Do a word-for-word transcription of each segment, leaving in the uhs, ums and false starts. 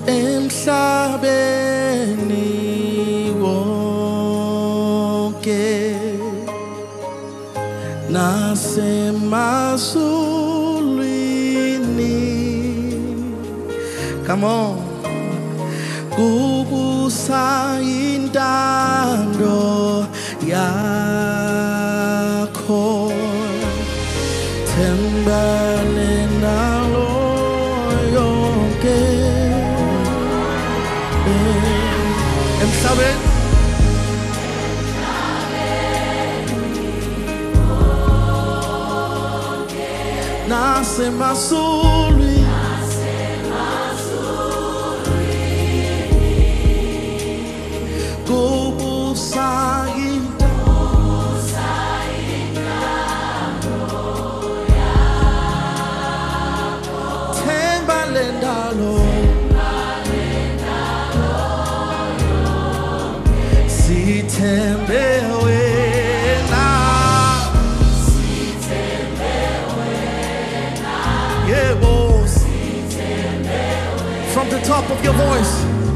emhlabeni wonke nasemazulwini. Come on. Kukusayintando yakho tembele nalo yonke emhlabeni nasemazulwini from the top of your voice.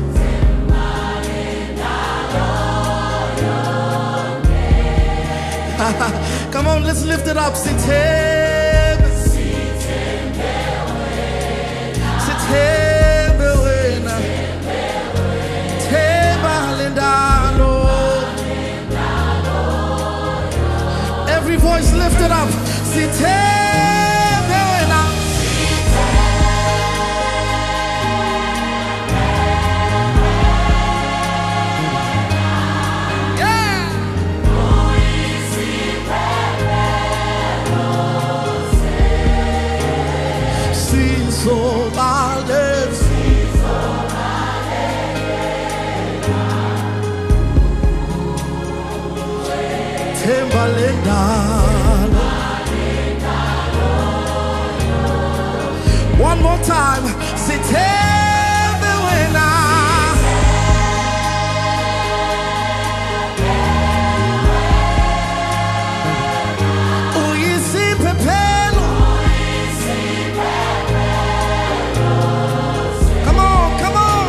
Come on, let's lift it up. Sitembe, sitembe wena, temba lendalo. Every voice lifted up. Sitembe wena. One more time. Sitembe wena. Uyisiphephelo. Come on, come on.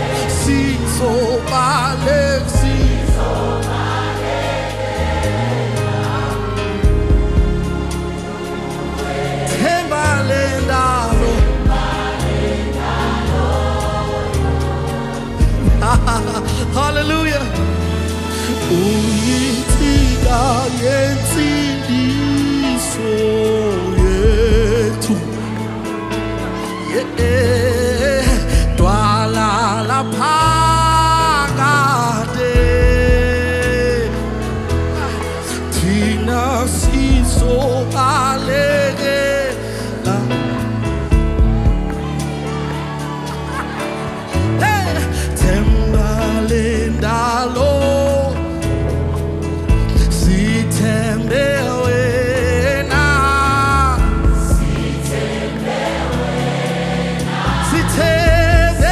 Sizobaleka. Hallelujah. Uyitika yensindiso yethu. Yeah. Dwala laphakade. Thina sizobalekela. Lendalo sitembe wena, sitembe wena, sitembe,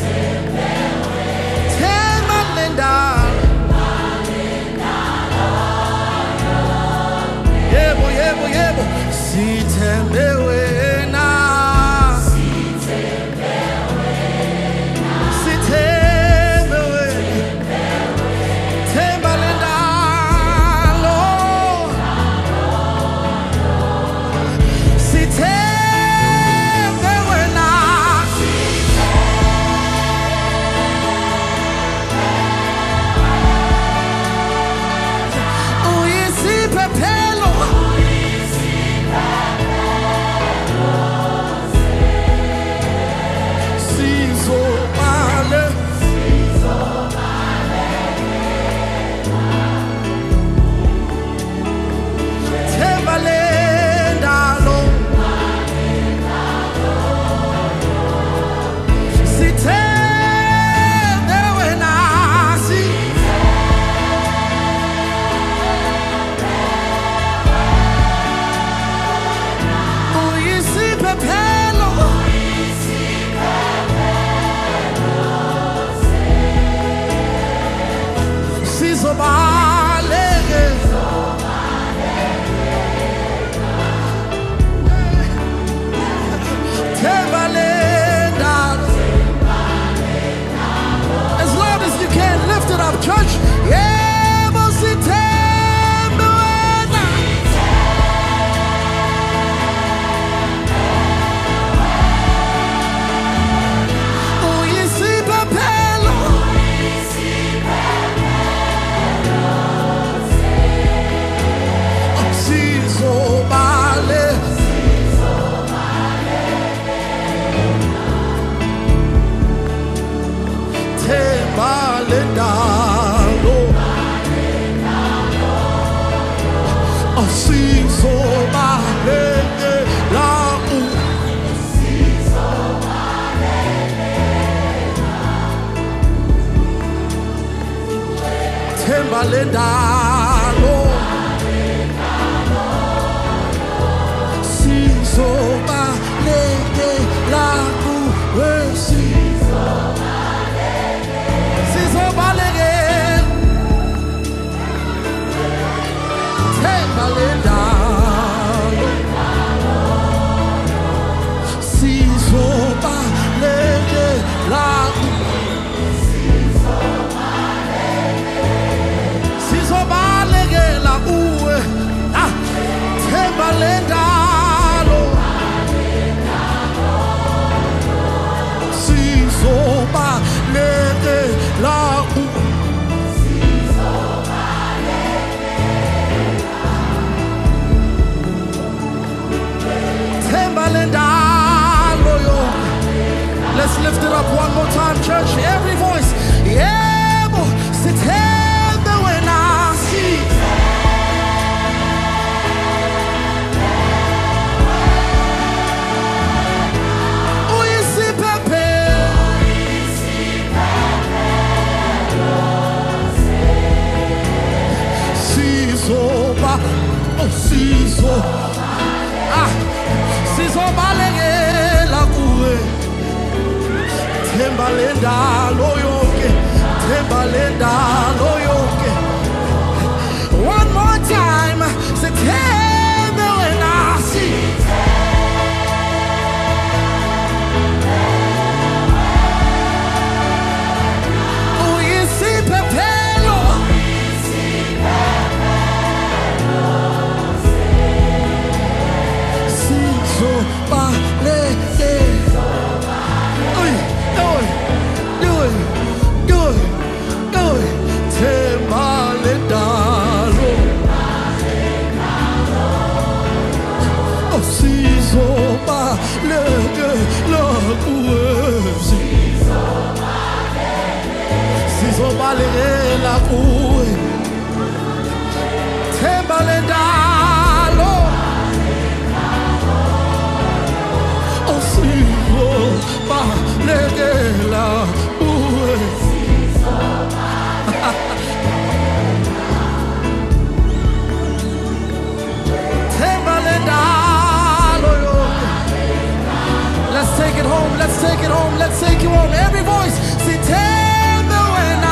temba lendalo, yebo yebo yebo, sitembe wena, sitembe wena, sitembe. Pelo. sizobalekela themba lendalo sizobalekela kuwe sizobalekela themba lendalo sizobalekela sizobalekela kuwe ah themba lendalo sizobalekela kuwe themba lendalo yo. Let's lift it up one more time, church. Every voice. Yebo sithembe wena si Sizoba, oh sizo, ah, sizobalekela kuwe, themba lendalo yonke, themba lendalo yonke. One more time, sithembe wena si. Uyisiphephelo. Sizobalekela kuwe themba lendalo sizobalekela kuwe themba lendalo yo. Let's take it home, let's take it home, let's take it home. Every voice, sithembe wena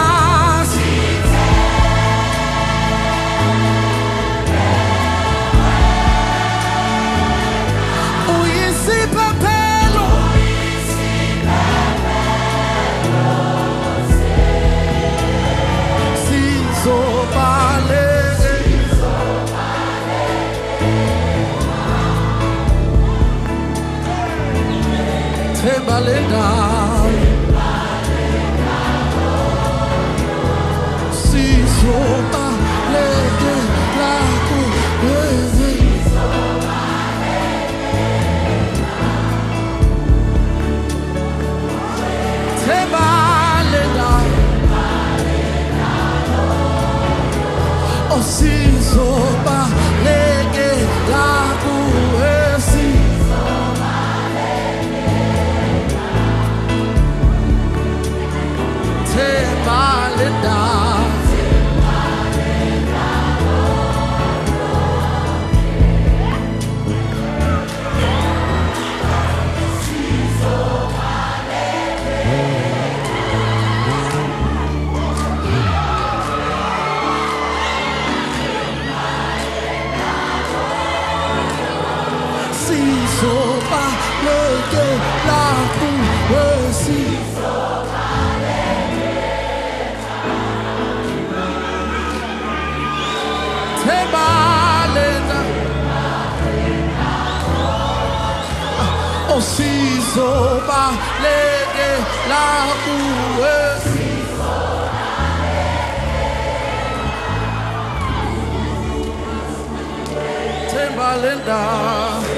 uyisiphephelo sizobalekela themba lendalo sizobalekela kuwe themba lendalo oh sizobalekela kuwe themba lendalo sizobalekela kuwe themba lendalo oh sizobalekela kuwe themba lendalo